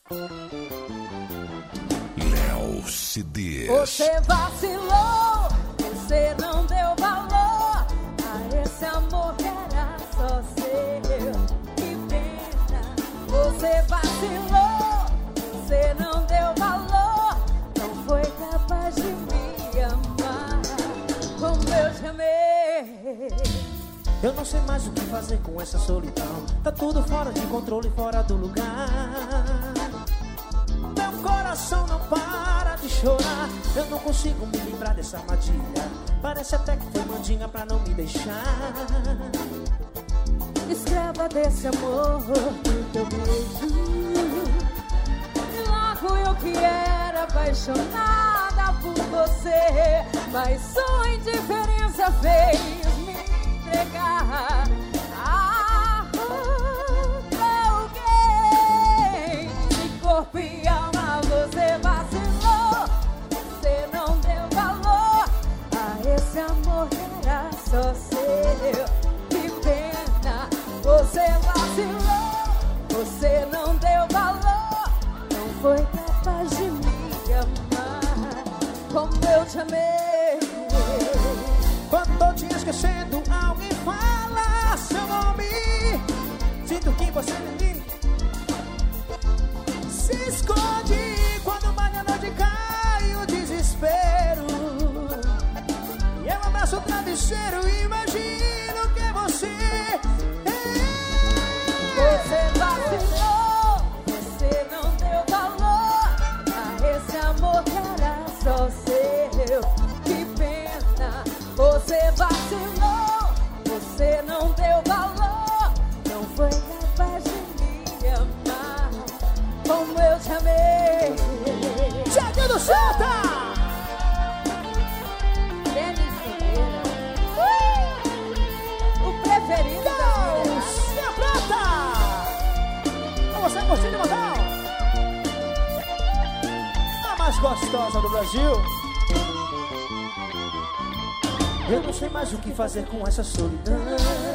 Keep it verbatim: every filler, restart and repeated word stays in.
Léo C Ds. Você vacilou, você não deu valor a esse amor que era só seu. Que pena, você vacilou, você não deu valor, não foi capaz de me amar como eu te amei. Eu não sei mais o que fazer com essa solidão. Tá tudo fora de controle, fora do lugar. Meu coração não para de chorar. Eu não consigo me livrar dessa armadilha. Parece até que foi mandinga pra não me deixar. Escrava desse amor do teu beijo. E logo eu que era apaixonada por você, mas sua indiferença fez me entregar a alguém. De corpo e alma você vacilou, você não deu valor a esse amor que era só seu. Que pena, você vacilou, você não deu valor, não foi capaz de me amar como eu te amei. Quando tô te esquecendo, alguém fala seu nome. Sinto que você me se esconde quando mais a noite cai o desespero. E eu abraço o travesseiro e imagino que é você. Você vacilou, você não deu valor a esse amor que era só seu. Que pena, você vacilou, você não deu valor, não foi capaz de me amar como eu te amei. Tiaguinho do Santa! Denis Ferreira, uh! O preferido da minha. Cia Prata! Com você, Agostinho de Natal! A mais gostosa do Brasil. Eu não sei mais o que fazer com essa solidão.